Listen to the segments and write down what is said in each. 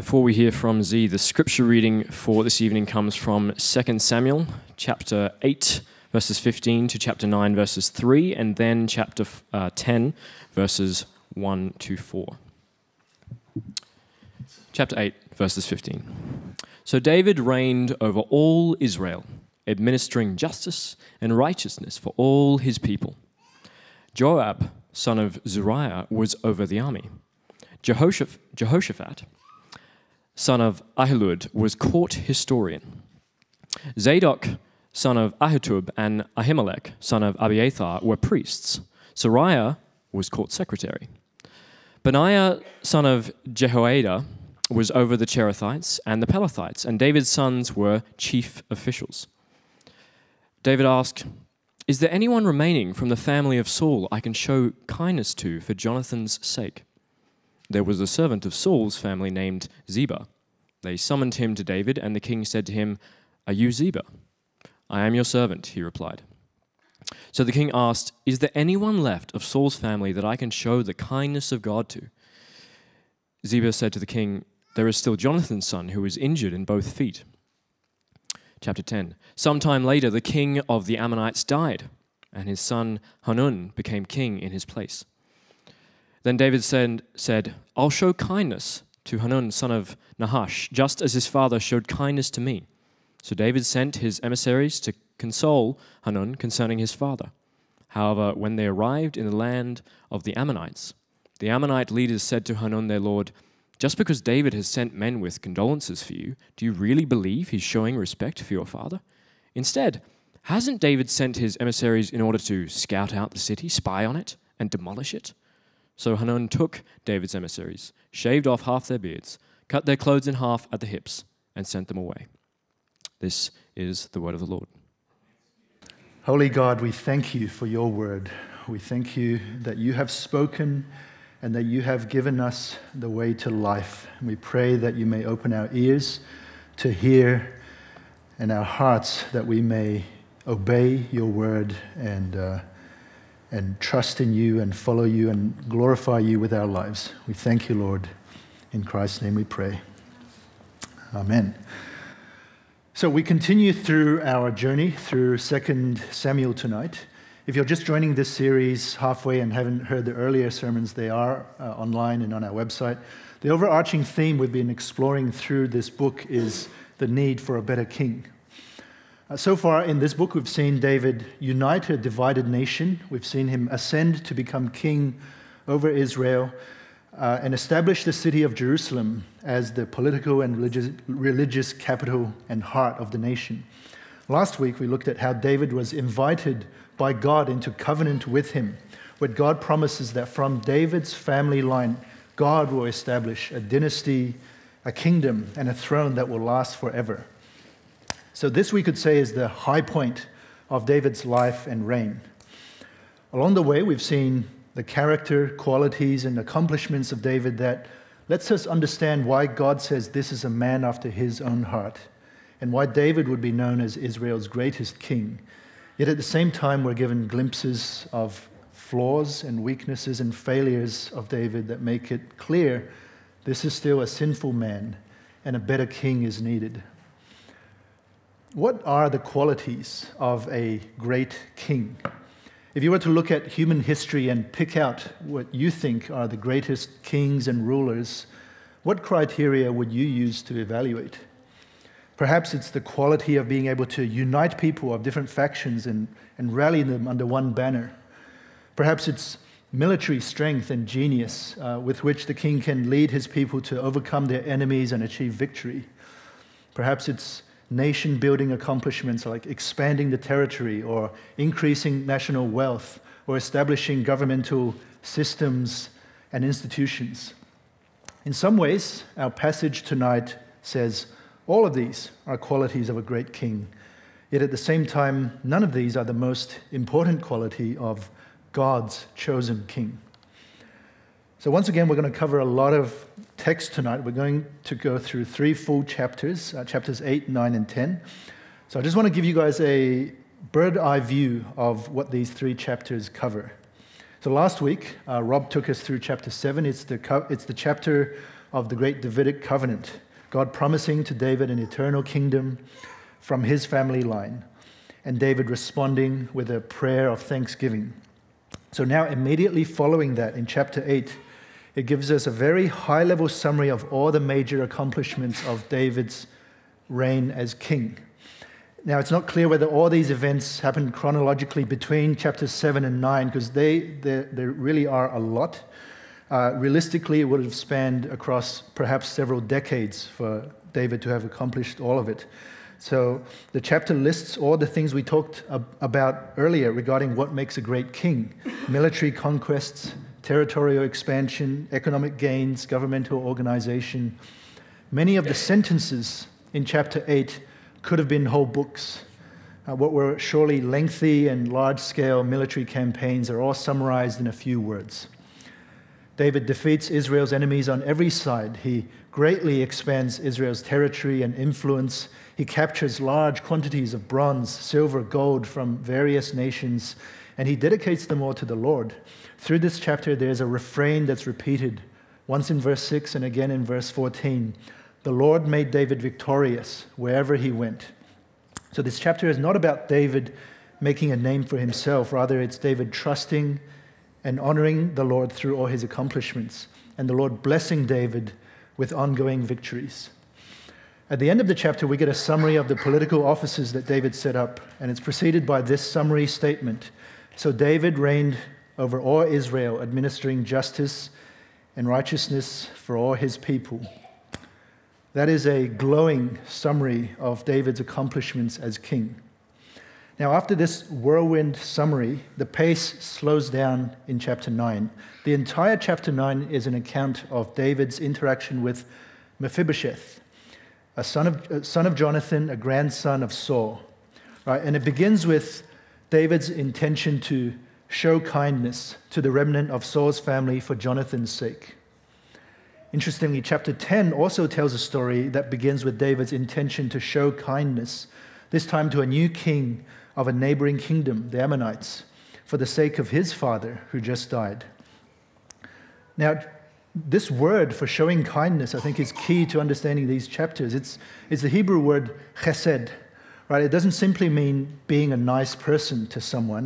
Before we hear from Z, the scripture reading for this evening comes from 2 Samuel, chapter 8, verses 15 to chapter 9, verses 3, and then chapter 10, verses 1 to 4. Chapter 8, verses 15. So David reigned over all Israel, administering justice and righteousness for all his people. Joab, son of Zeruiah, was over the army. Jehoshaphat, son of Ahilud, was court historian. Zadok, son of Ahitub, and Ahimelech, son of Abiathar, were priests. Sariah was court secretary. Benaiah, son of Jehoiada, was over the Cherethites and the Pelethites, and David's sons were chief officials. David asked, "Is there anyone remaining from the family of Saul I can show kindness to for Jonathan's sake?" There was a servant of Saul's family named Ziba. They summoned him to David, and the king said to him, "Are you Ziba?" "I am your servant," he replied. So the king asked, "Is there anyone left of Saul's family that I can show the kindness of God to?" Ziba said to the king, "There is still Jonathan's son who is injured in both feet." Chapter 10. Sometime later, the king of the Ammonites died, and his son Hanun became king in his place. Then David said, "I'll show kindness to Hanun, son of Nahash, just as his father showed kindness to me." So David sent his emissaries to console Hanun concerning his father. However, when they arrived in the land of the Ammonites, the Ammonite leaders said to Hanun their lord, "Just because David has sent men with condolences for you, do you really believe he's showing respect for your father? Instead, hasn't David sent his emissaries in order to scout out the city, spy on it, and demolish it?" So Hanun took David's emissaries, shaved off half their beards, cut their clothes in half at the hips, and sent them away. This is the word of the Lord. Holy God, we thank you for your word. We thank you that you have spoken and that you have given us the way to life. We pray that you may open our ears to hear and our hearts that we may obey your word and trust in you and follow you and glorify you with our lives. We thank you, Lord. In Christ's name we pray. Amen. So we continue through our journey through 2 Samuel tonight. If you're just joining this series halfway and haven't heard the earlier sermons, they are online and on our website. The overarching theme we've been exploring through this book is the need for a better king. So far in this book, we've seen David unite a divided nation. We've seen him ascend to become king over Israel and establish the city of Jerusalem as the political and religious capital and heart of the nation. Last week, we looked at how David was invited by God into covenant with him, where God promises that from David's family line, God will establish a dynasty, a kingdom, and a throne that will last forever. So this, we could say, is the high point of David's life and reign. Along the way, we've seen the character, qualities, and accomplishments of David that lets us understand why God says this is a man after his own heart, and why David would be known as Israel's greatest king. Yet at the same time, we're given glimpses of flaws and weaknesses and failures of David that make it clear this is still a sinful man, and a better king is needed. What are the qualities of a great king? If you were to look at human history and pick out what you think are the greatest kings and rulers, what criteria would you use to evaluate? Perhaps it's the quality of being able to unite people of different factions and rally them under one banner. Perhaps it's military strength and genius with which the king can lead his people to overcome their enemies and achieve victory. Perhaps it's nation-building accomplishments like expanding the territory or increasing national wealth or establishing governmental systems and institutions. In some ways, our passage tonight says all of these are qualities of a great king. Yet at the same time, none of these are the most important quality of God's chosen king. So once again, we're going to cover a lot of text tonight. We're going to go through 3 full chapters, chapters 8, 9, and 10. So I just want to give you guys a bird's-eye view of what these 3 chapters cover. So last week, Rob took us through chapter 7. It's the chapter of the great Davidic covenant, God promising to David an eternal kingdom from his family line, and David responding with a prayer of thanksgiving. So now immediately following that in chapter 8, it gives us a very high-level summary of all the major accomplishments of David's reign as king. Now, it's not clear whether all these events happened chronologically between chapters 7 and 9, because there really are a lot. Realistically, it would have spanned across perhaps several decades for David to have accomplished all of it. So the chapter lists all the things we talked about earlier regarding what makes a great king: military conquests, territorial expansion, economic gains, governmental organization. Many of the sentences in chapter 8 could have been whole books. What were surely lengthy and large-scale military campaigns are all summarized in a few words. David defeats Israel's enemies on every side. He greatly expands Israel's territory and influence. He captures large quantities of bronze, silver, gold from various nations, and he dedicates them all to the Lord. Through this chapter, there's a refrain that's repeated, once in verse 6 and again in verse 14. The Lord made David victorious wherever he went. So this chapter is not about David making a name for himself. Rather, it's David trusting and honoring the Lord through all his accomplishments, and the Lord blessing David with ongoing victories. At the end of the chapter, we get a summary of the political offices that David set up, and it's preceded by this summary statement. So David reigned over all Israel, administering justice and righteousness for all his people. That is a glowing summary of David's accomplishments as king. Now, after this whirlwind summary, the pace slows down in chapter 9. The entire chapter 9 is an account of David's interaction with Mephibosheth, a son of Jonathan, a grandson of Saul. Right? And it begins with David's intention to show kindness to the remnant of Saul's family for Jonathan's sake. Interestingly, chapter 10 also tells a story that begins with David's intention to show kindness, this time to a new king of a neighboring kingdom, the Ammonites, for the sake of his father who just died. Now, this word for showing kindness, I think, is key to understanding these chapters. It's the Hebrew word chesed, right? It doesn't simply mean being a nice person to someone.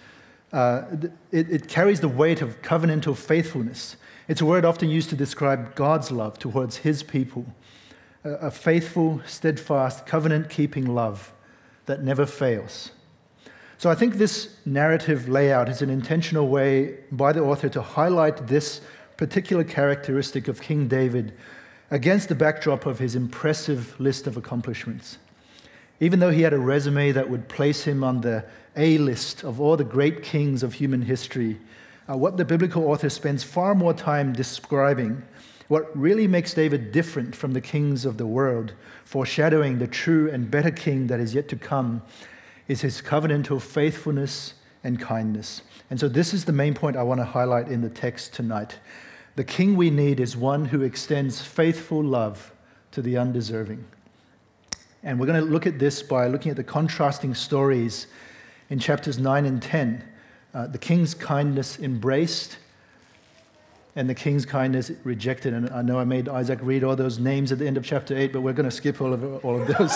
It carries the weight of covenantal faithfulness. It's a word often used to describe God's love towards his people, a faithful, steadfast, covenant-keeping love that never fails. So I think this narrative layout is an intentional way by the author to highlight this particular characteristic of King David against the backdrop of his impressive list of accomplishments. Even though he had a resume that would place him on the A-list of all the great kings of human history, what the biblical author spends far more time describing, what really makes David different from the kings of the world, foreshadowing the true and better king that is yet to come, is his covenantal faithfulness and kindness. And so this is the main point I want to highlight in the text tonight. The king we need is one who extends faithful love to the undeserving. And we're going to look at this by looking at the contrasting stories in chapters 9 and 10. The king's kindness embraced and the king's kindness rejected. And I know I made Isaac read all those names at the end of chapter 8, but we're going to skip all of those.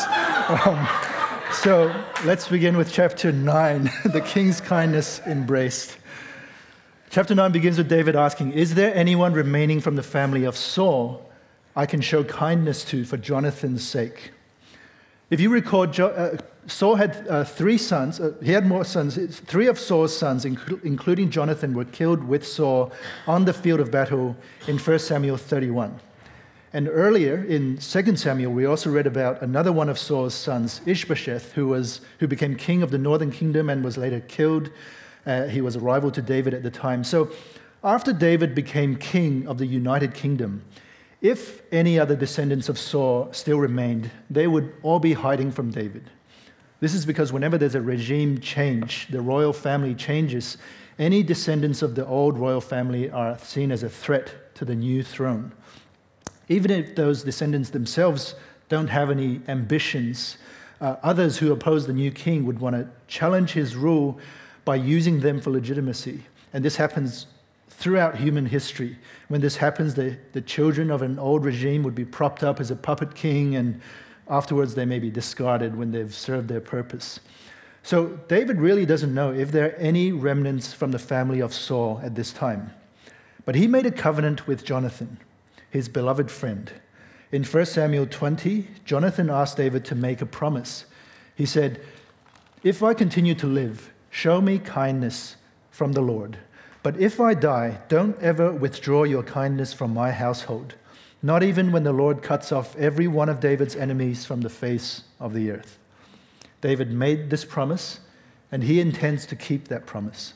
So let's begin with chapter 9, the king's kindness embraced. Chapter 9 begins with David asking, "Is there anyone remaining from the family of Saul I can show kindness to for Jonathan's sake?" If you recall, Saul had 3 sons. He had more sons. 3 of Saul's sons, including Jonathan, were killed with Saul on the field of battle in 1 Samuel 31. And earlier in 2 Samuel, we also read about another one of Saul's sons, Ishbosheth, who became king of the northern kingdom and was later killed. He was a rival to David at the time. So after David became king of the United Kingdom, if any other descendants of Saul still remained, they would all be hiding from David. This is because whenever there's a regime change, the royal family changes, any descendants of the old royal family are seen as a threat to the new throne. Even if those descendants themselves don't have any ambitions, others who oppose the new king would want to challenge his rule by using them for legitimacy. And this happens throughout human history. When this happens, the children of an old regime would be propped up as a puppet king, and afterwards they may be discarded when they've served their purpose. So David really doesn't know if there are any remnants from the family of Saul at this time. But he made a covenant with Jonathan, his beloved friend. In 1 Samuel 20, Jonathan asked David to make a promise. He said, "If I continue to live, show me kindness from the Lord. But if I die, don't ever withdraw your kindness from my household, not even when the Lord cuts off every one of David's enemies from the face of the earth." David made this promise, and he intends to keep that promise.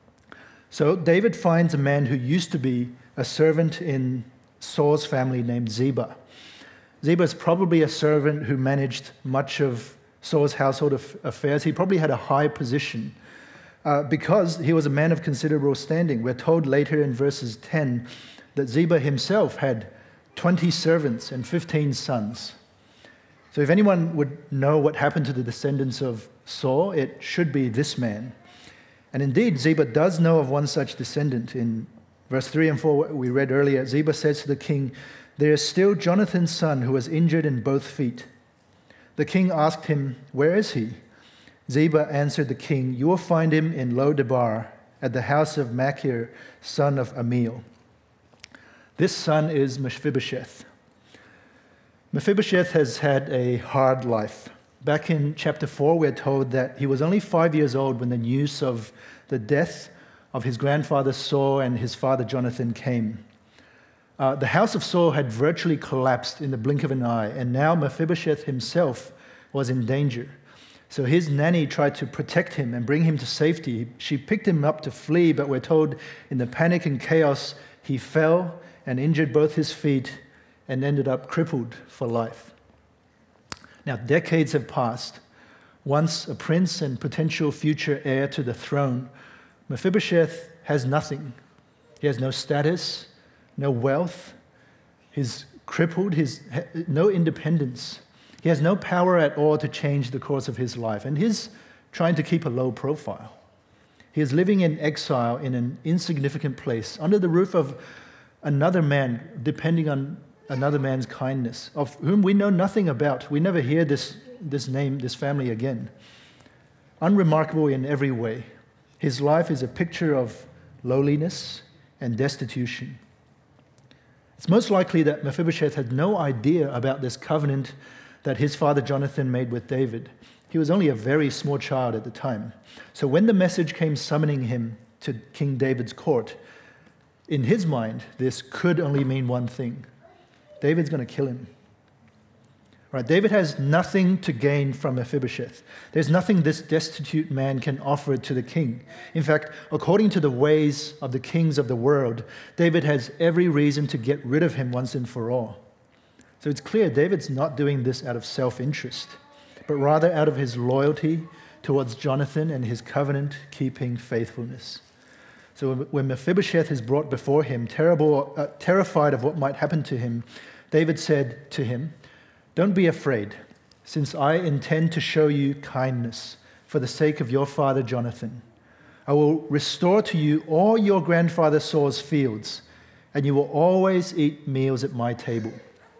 So David finds a man who used to be a servant in Saul's family named Ziba. Ziba is probably a servant who managed much of Saul's household affairs. He probably had a high position because he was a man of considerable standing. We're told later in verses 10 that Ziba himself had 20 servants and 15 sons. So if anyone would know what happened to the descendants of Saul, it should be this man. And indeed, Ziba does know of one such descendant. In verse 3 and 4, we read earlier, Ziba says to the king, "There is still Jonathan's son who was injured in both feet." The king asked him, "Where is he?" Ziba answered the king, "You will find him in Lo-debar at the house of Machir, son of Amiel." This son is Mephibosheth. Mephibosheth has had a hard life. Back in chapter 4, we're told that he was only 5 years old when the news of the death of his grandfather Saul and his father Jonathan came. The house of Saul had virtually collapsed in the blink of an eye, and now Mephibosheth himself was in danger. So his nanny tried to protect him and bring him to safety. She picked him up to flee, but we're told in the panic and chaos, he fell and injured both his feet and ended up crippled for life. Now, decades have passed. Once a prince and potential future heir to the throne, Mephibosheth has nothing. He has no status, no wealth. He's crippled, no independence. He has no power at all to change the course of his life, and he's trying to keep a low profile. He is living in exile in an insignificant place, under the roof of another man, depending on another man's kindness, of whom we know nothing about. We never hear this name, this family again. Unremarkable in every way. His life is a picture of lowliness and destitution. It's most likely that Mephibosheth had no idea about this covenant that his father Jonathan made with David. He was only a very small child at the time. So when the message came summoning him to King David's court, in his mind, this could only mean one thing. David's going to kill him. Right? David has nothing to gain from Mephibosheth. There's nothing this destitute man can offer to the king. In fact, according to the ways of the kings of the world, David has every reason to get rid of him once and for all. So it's clear David's not doing this out of self-interest, but rather out of his loyalty towards Jonathan and his covenant-keeping faithfulness. So when Mephibosheth is brought before him, terrified of what might happen to him, David said to him, "Don't be afraid, since I intend to show you kindness for the sake of your father Jonathan. I will restore to you all your grandfather Saul's fields, and you will always eat meals at my table."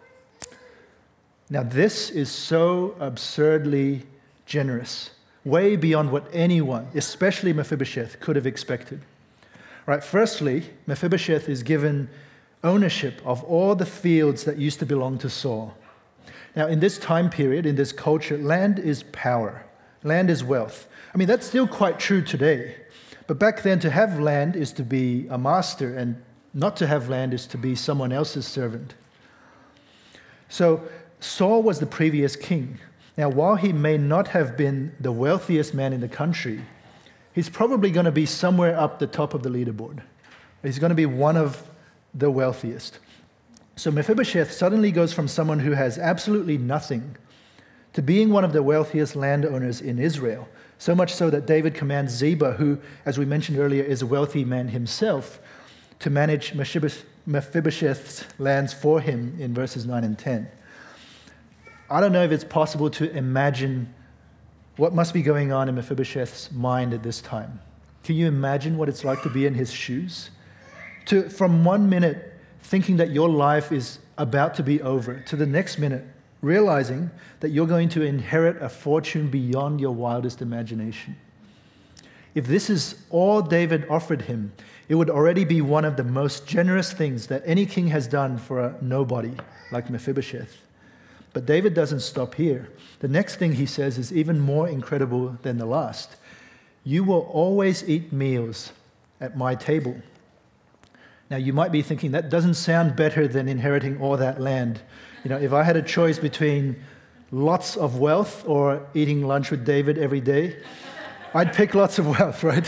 Now this is so absurdly generous, way beyond what anyone, especially Mephibosheth, could have expected. Right, firstly, Mephibosheth is given ownership of all the fields that used to belong to Saul. Now, in this time period, in this culture, land is power. Land is wealth. I mean, that's still quite true today. But back then, to have land is to be a master, and not to have land is to be someone else's servant. So Saul was the previous king. Now, while he may not have been the wealthiest man in the country, he's probably going to be somewhere up the top of the leaderboard. He's going to be one of the wealthiest. So Mephibosheth suddenly goes from someone who has absolutely nothing to being one of the wealthiest landowners in Israel, so much so that David commands Ziba, who, as we mentioned earlier, is a wealthy man himself, to manage Mephibosheth's lands for him in verses 9 and 10. I don't know if it's possible to imagine what must be going on in Mephibosheth's mind at this time. Can you imagine what it's like to be in his shoes? From 1 minute thinking that your life is about to be over, to the next minute realizing that you're going to inherit a fortune beyond your wildest imagination. If this is all David offered him, it would already be one of the most generous things that any king has done for a nobody like Mephibosheth. But David doesn't stop here. The next thing he says is even more incredible than the last. You will always eat meals at my table. Now, you might be thinking that doesn't sound better than inheriting all that land. If I had a choice between lots of wealth or eating lunch with David every day, I'd pick lots of wealth, right?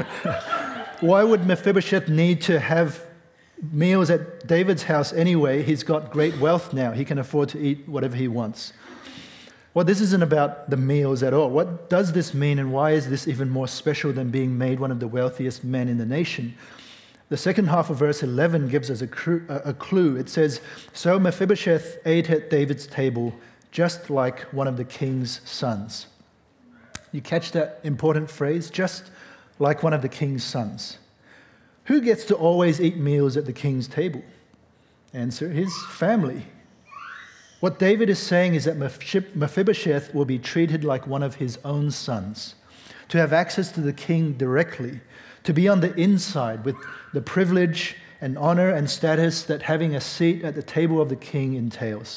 Why would Mephibosheth need to have meals at David's house anyway? He's got great wealth now. He can afford to eat whatever he wants. Well, this isn't about the meals at all. What does this mean, and why is this even more special than being made one of the wealthiest men in the nation? The second half of verse 11 gives us a clue. It says, "So Mephibosheth ate at David's table, just like one of the king's sons." You catch that important phrase? Just like one of the king's sons. Who gets to always eat meals at the king's table? Answer, his family. What David is saying is that Mephibosheth will be treated like one of his own sons, to have access to the king directly, to be on the inside with the privilege and honor and status that having a seat at the table of the king entails.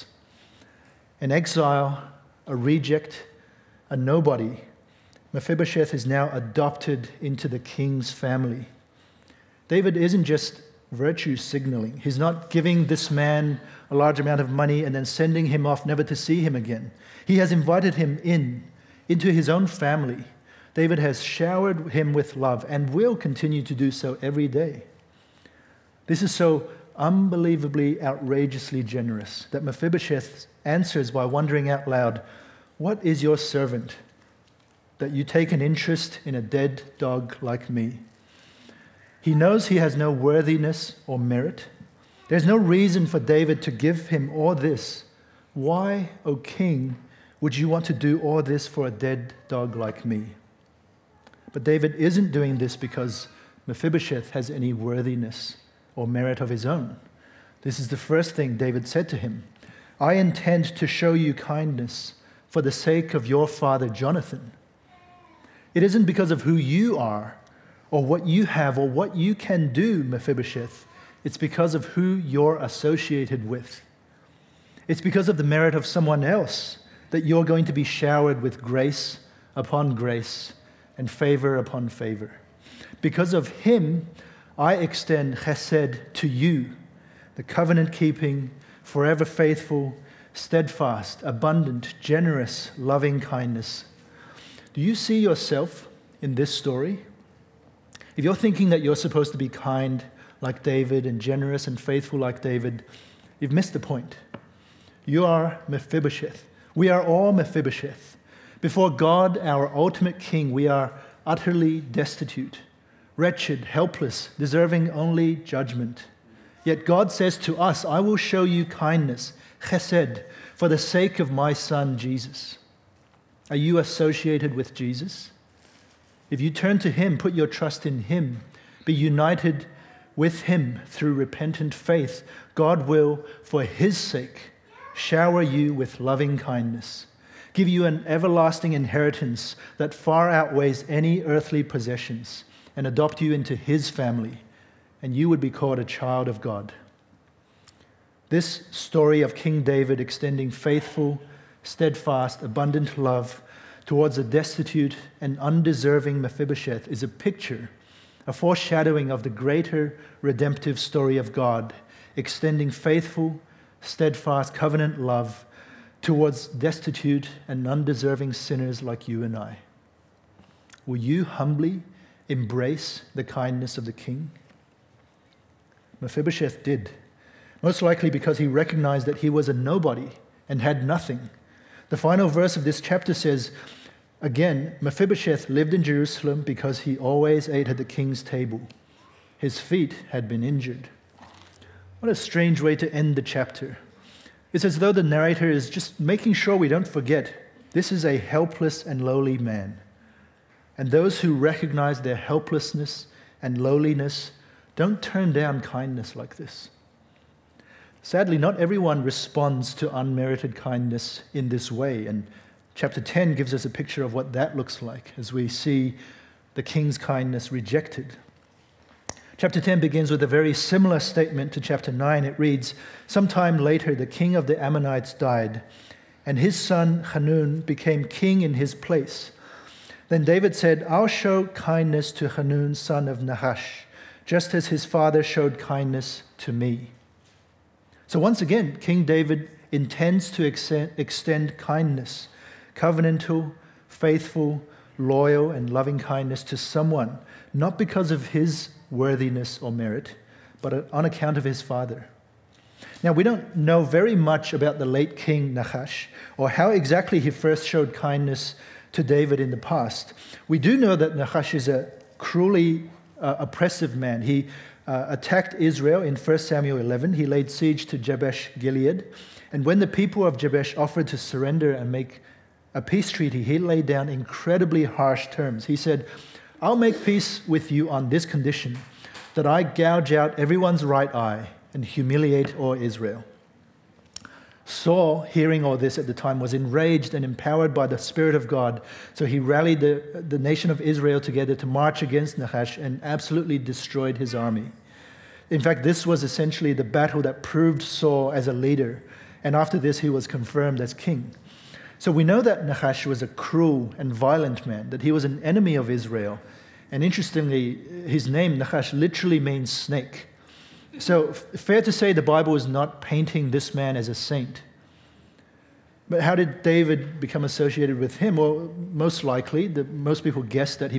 An exile, a reject, a nobody, Mephibosheth is now adopted into the king's family. David isn't just virtue signaling. He's not giving this man a large amount of money and then sending him off never to see him again. He has invited him into his own family. David has showered him with love and will continue to do so every day. This is so unbelievably, outrageously generous that Mephibosheth answers by wondering out loud, "What is your servant that you take an interest in a dead dog like me?" He knows he has no worthiness or merit. There's no reason for David to give him all this. Why, O king, would you want to do all this for a dead dog like me? But David isn't doing this because Mephibosheth has any worthiness or merit of his own. This is the first thing David said to him. "I intend to show you kindness for the sake of your father Jonathan." It isn't because of who you are or what you have or what you can do, Mephibosheth. It's because of who you're associated with. It's because of the merit of someone else that you're going to be showered with grace upon grace and favor upon favor. Because of him, I extend chesed to you, the covenant-keeping, forever faithful, steadfast, abundant, generous, loving kindness. Do you see yourself in this story? If you're thinking that you're supposed to be kind like David and generous and faithful like David, you've missed the point. You are Mephibosheth. We are all Mephibosheth. Before God, our ultimate king, we are utterly destitute, wretched, helpless, deserving only judgment. Yet God says to us, "I will show you kindness, chesed, for the sake of my son Jesus." Are you associated with Jesus? If you turn to him, put your trust in him, be united with him through repentant faith, God will, for his sake, shower you with loving kindness, give you an everlasting inheritance that far outweighs any earthly possessions, and adopt you into his family, and you would be called a child of God. This story of King David extending faithful, steadfast, abundant love towards a destitute and undeserving Mephibosheth is a picture, a foreshadowing of the greater redemptive story of God, extending faithful, steadfast covenant love towards destitute and undeserving sinners like you and I. Will you humbly embrace the kindness of the king? Mephibosheth did, most likely because he recognized that he was a nobody and had nothing. The final verse of this chapter says, again, Mephibosheth lived in Jerusalem because he always ate at the king's table. His feet had been injured. What a strange way to end the chapter. It's as though the narrator is just making sure we don't forget this is a helpless and lowly man. And those who recognize their helplessness and lowliness Don't turn down kindness like this. Sadly, not everyone responds to unmerited kindness in this way, and chapter 10 gives us a picture of what that looks like as we see the king's kindness rejected. Chapter 10 begins with a very similar statement to chapter 9. It reads, "Sometime later, the king of the Ammonites died, and his son Hanun became king in his place. Then David said, 'I'll show kindness to Hanun, son of Nahash, just as his father showed kindness to me.'" So once again, King David intends to extend kindness, covenantal, faithful, loyal, and loving kindness to someone, not because of his worthiness or merit, but on account of his father. Now, we don't know very much about the late king Nahash or how exactly he first showed kindness to David in the past. We do know that Nahash is a cruelly oppressive man. He attacked Israel in 1 Samuel 11. He laid siege to Jabesh Gilead. And when the people of Jabesh offered to surrender and make a peace treaty, he laid down incredibly harsh terms. He said, "I'll make peace with you on this condition, that I gouge out everyone's right eye and humiliate all Israel." Saul, hearing all this at the time, was enraged and empowered by the Spirit of God. So he rallied the nation of Israel together to march against Nahash and absolutely destroyed his army. In fact, this was essentially the battle that proved Saul as a leader. And after this, he was confirmed as king. So we know that Nahash was a cruel and violent man, that he was an enemy of Israel. And interestingly, his name, Nahash, literally means snake. So fair to say the Bible is not painting this man as a saint. But how did David become associated with him? Well, most likely, most people guess that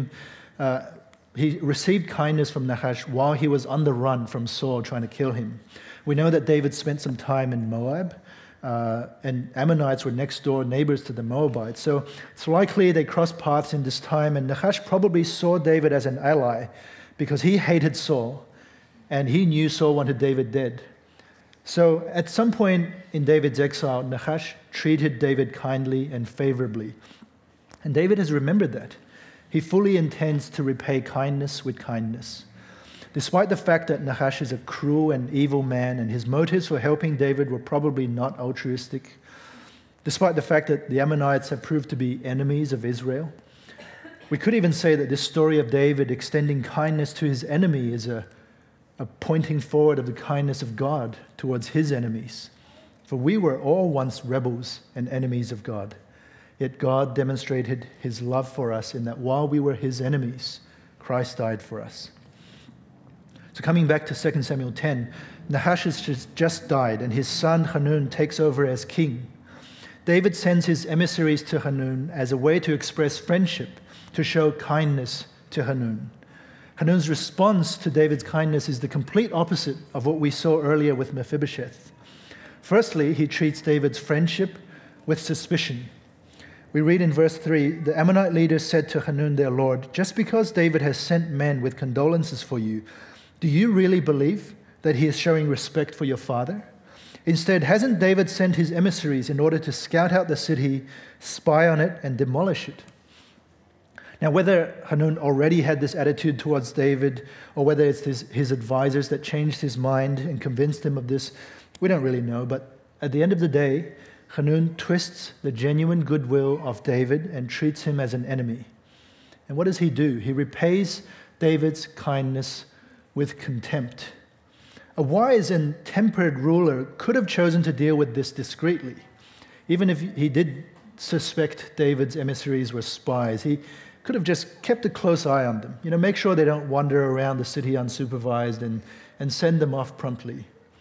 he received kindness from Nahash while he was on the run from Saul trying to kill him. We know that David spent some time in Moab, and Ammonites were next door neighbors to the Moabites. So it's likely they crossed paths in this time, and Nahash probably saw David as an ally because he hated Saul, and he knew Saul wanted David dead. So at some point in David's exile, Nahash treated David kindly and favorably. And David has remembered that. He fully intends to repay kindness with kindness. Despite the fact that Nahash is a cruel and evil man and his motives for helping David were probably not altruistic, despite the fact that the Ammonites have proved to be enemies of Israel, we could even say that this story of David extending kindness to his enemy is a pointing forward of the kindness of God towards his enemies. For we were all once rebels and enemies of God. Yet God demonstrated his love for us in that while we were his enemies, Christ died for us. So coming back to 2 Samuel 10, Nahash has just died and his son Hanun takes over as king. David sends his emissaries to Hanun as a way to express friendship, to show kindness to Hanun. Hanun's response to David's kindness is the complete opposite of what we saw earlier with Mephibosheth. Firstly, he treats David's friendship with suspicion. We read in verse 3, "The Ammonite leaders said to Hanun their lord, 'Just because David has sent men with condolences for you, do you really believe that he is showing respect for your father? Instead, hasn't David sent his emissaries in order to scout out the city, spy on it, and demolish it?'" Now, whether Hanun already had this attitude towards David, or whether it's his advisors that changed his mind and convinced him of this, we don't really know. But at the end of the day, Hanun twists the genuine goodwill of David and treats him as an enemy. And what does he do? He repays David's kindness with contempt. A wise and tempered ruler could have chosen to deal with this discreetly. Even if he did suspect David's emissaries were spies, he could have just kept a close eye on them. Make sure they don't wander around the city unsupervised and send them off promptly.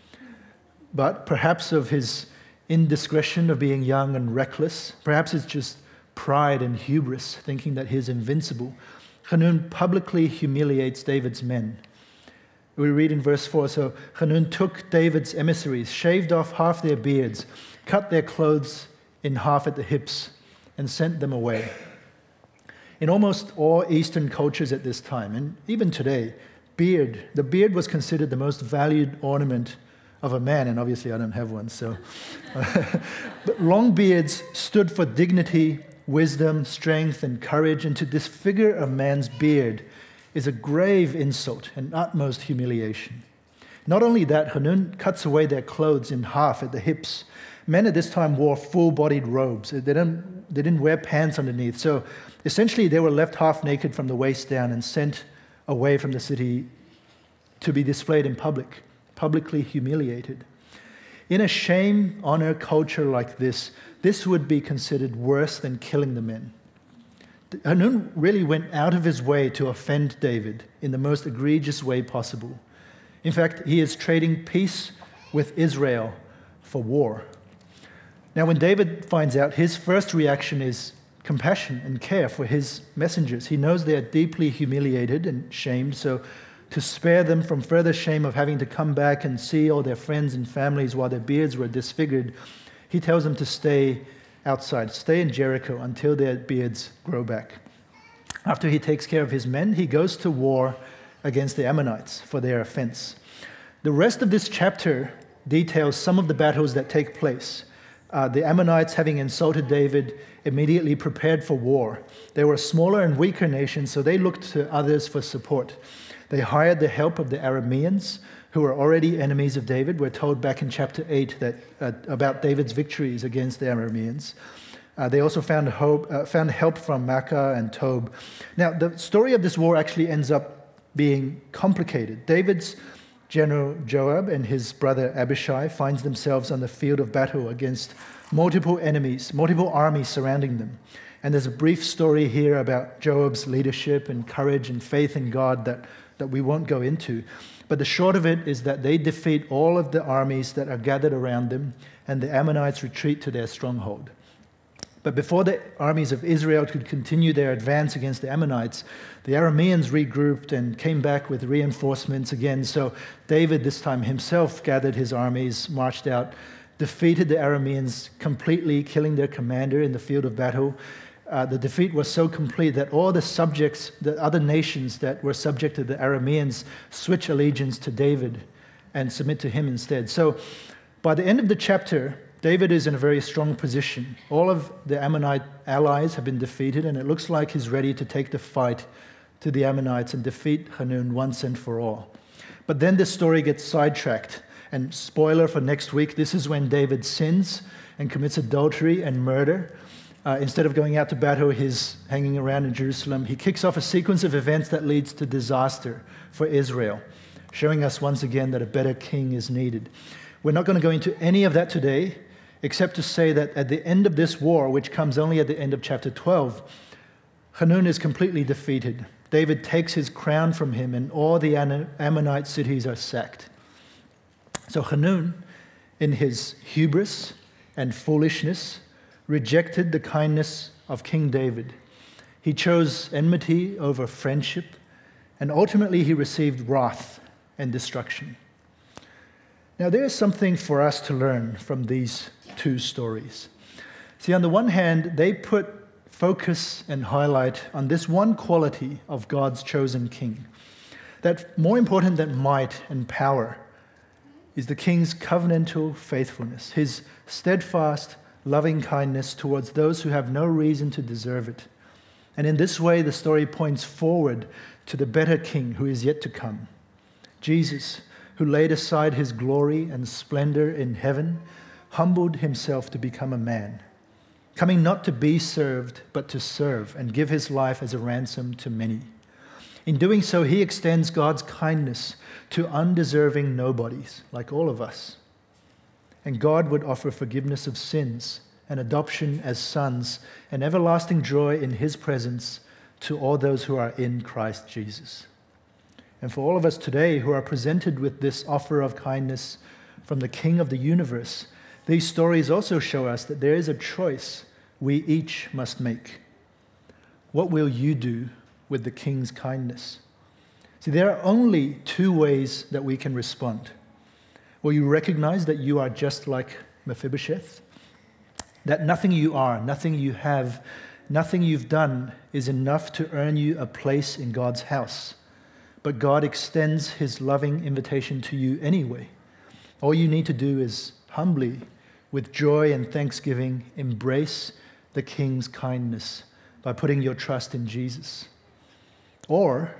But perhaps of his indiscretion of being young and reckless, perhaps it's just pride and hubris, thinking that he's invincible, Hanun publicly humiliates David's men. We read in verse 4, "So Hanun took David's emissaries, shaved off half their beards, cut their clothes in half at the hips, and sent them away." In almost all Eastern cultures at this time, and even today, the beard was considered the most valued ornament of a man, and obviously I don't have one, so. But long beards stood for dignity, wisdom, strength, and courage, and to disfigure a man's beard, is a grave insult and utmost humiliation. Not only that, Hanun cuts away their clothes in half at the hips. Men at this time wore full-bodied robes. They didn't wear pants underneath. So essentially, they were left half naked from the waist down and sent away from the city to be displayed in public, publicly humiliated. In a shame-honor culture like this would be considered worse than killing the men. Hanun really went out of his way to offend David in the most egregious way possible. In fact, he is trading peace with Israel for war. Now, when David finds out, his first reaction is compassion and care for his messengers. He knows they are deeply humiliated and shamed, so to spare them from further shame of having to come back and see all their friends and families while their beards were disfigured, he tells them to stay outside, stay in Jericho until their beards grow back. After he takes care of his men, he goes to war against the Ammonites for their offense. The rest of this chapter details some of the battles that take place. The Ammonites, having insulted David, immediately prepared for war. They were a smaller and weaker nation, so they looked to others for support. They hired the help of the Arameans, who were already enemies of David. We're told back in chapter 8 that about David's victories against the Arameans. They also found help from Maacah and Tob. Now, the story of this war actually ends up being complicated. David's general Joab and his brother Abishai finds themselves on the field of battle against multiple enemies, multiple armies surrounding them. And there's a brief story here about Joab's leadership and courage and faith in God that we won't go into. But the short of it is that they defeat all of the armies that are gathered around them, and the Ammonites retreat to their stronghold. But before the armies of Israel could continue their advance against the Ammonites, the Arameans regrouped and came back with reinforcements again. So David, this time himself, gathered his armies, marched out, defeated the Arameans completely, killing their commander in the field of battle. The defeat was so complete that all the subjects, the other nations that were subject to the Arameans, switch allegiance to David and submit to him instead. So by the end of the chapter, David is in a very strong position. All of the Ammonite allies have been defeated, and it looks like he's ready to take the fight to the Ammonites and defeat Hanun once and for all. But then this story gets sidetracked. And spoiler for next week, this is when David sins and commits adultery and murder. Instead of going out to battle, he's hanging around in Jerusalem. He kicks off a sequence of events that leads to disaster for Israel, showing us once again that a better king is needed. We're not going to go into any of that today, except to say that at the end of this war, which comes only at the end of chapter 12, Hanun is completely defeated. David takes his crown from him, and all the Ammonite cities are sacked. So Hanun, in his hubris and foolishness, rejected the kindness of King David. He chose enmity over friendship, and ultimately he received wrath and destruction. Now, there is something for us to learn from these two stories. See, on the one hand, they put focus and highlight on this one quality of God's chosen king, that more important than might and power is the king's covenantal faithfulness, his steadfast, loving kindness towards those who have no reason to deserve it. And in this way, the story points forward to the better king who is yet to come, Jesus, who laid aside his glory and splendor in heaven, humbled himself to become a man, coming not to be served, but to serve and give his life as a ransom to many. In doing so, he extends God's kindness to undeserving nobodies, like all of us. And God would offer forgiveness of sins and adoption as sons and everlasting joy in his presence to all those who are in Christ Jesus. And for all of us today who are presented with this offer of kindness from the King of the universe, these stories also show us that there is a choice we each must make. What will you do with the King's kindness? See, there are only two ways that we can respond. Will you recognize that you are just like Mephibosheth? That nothing you are, nothing you have, nothing you've done is enough to earn you a place in God's house. But God extends his loving invitation to you anyway. All you need to do is humbly, with joy and thanksgiving, embrace the King's kindness by putting your trust in Jesus. Or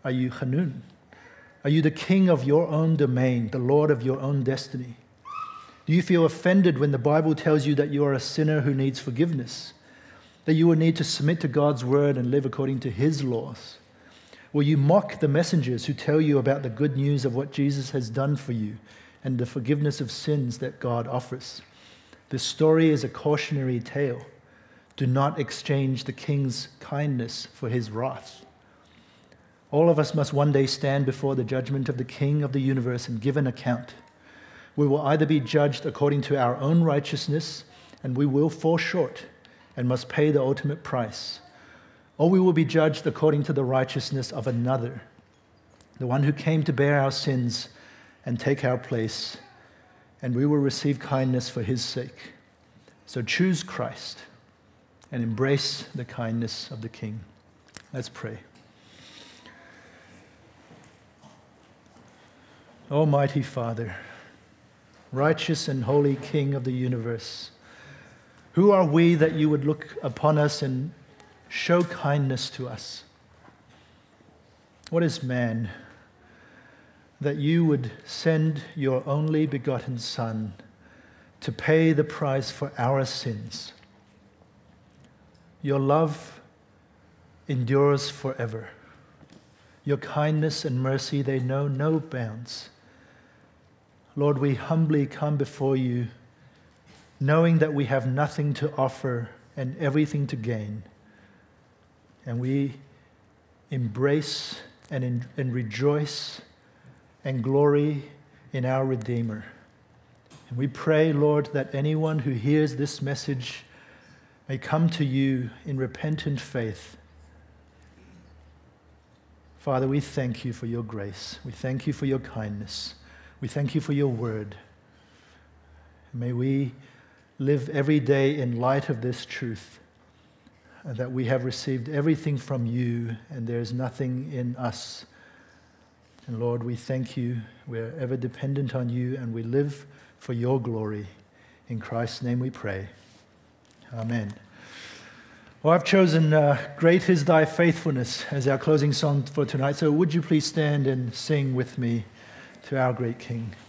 Are you Hanun? Are you the king of your own domain, the Lord of your own destiny? Do you feel offended when the Bible tells you that you are a sinner who needs forgiveness, that you will need to submit to God's word and live according to his laws? Will you mock the messengers who tell you about the good news of what Jesus has done for you and the forgiveness of sins that God offers? This story is a cautionary tale. Do not exchange the king's kindness for his wrath. All of us must one day stand before the judgment of the King of the universe and give an account. We will either be judged according to our own righteousness, and we will fall short and must pay the ultimate price, or we will be judged according to the righteousness of another, the one who came to bear our sins and take our place, and we will receive kindness for his sake. So choose Christ and embrace the kindness of the King. Let's pray. Almighty Father, righteous and holy King of the universe, who are we that you would look upon us and show kindness to us? What is man that you would send your only begotten Son to pay the price for our sins? Your love endures forever. Your kindness and mercy, they know no bounds. Lord, we humbly come before you, knowing that we have nothing to offer and everything to gain. And we embrace and rejoice and glory in our Redeemer. And we pray, Lord, that anyone who hears this message may come to you in repentant faith. Father, we thank you for your grace. We thank you for your kindness. We thank you for your word. May we live every day in light of this truth, that we have received everything from you and there is nothing in us. And Lord, we thank you. We're ever dependent on you and we live for your glory. In Christ's name we pray. Amen. Well, I've chosen Great Is Thy Faithfulness as our closing song for tonight. So would you please stand and sing with me to our great King.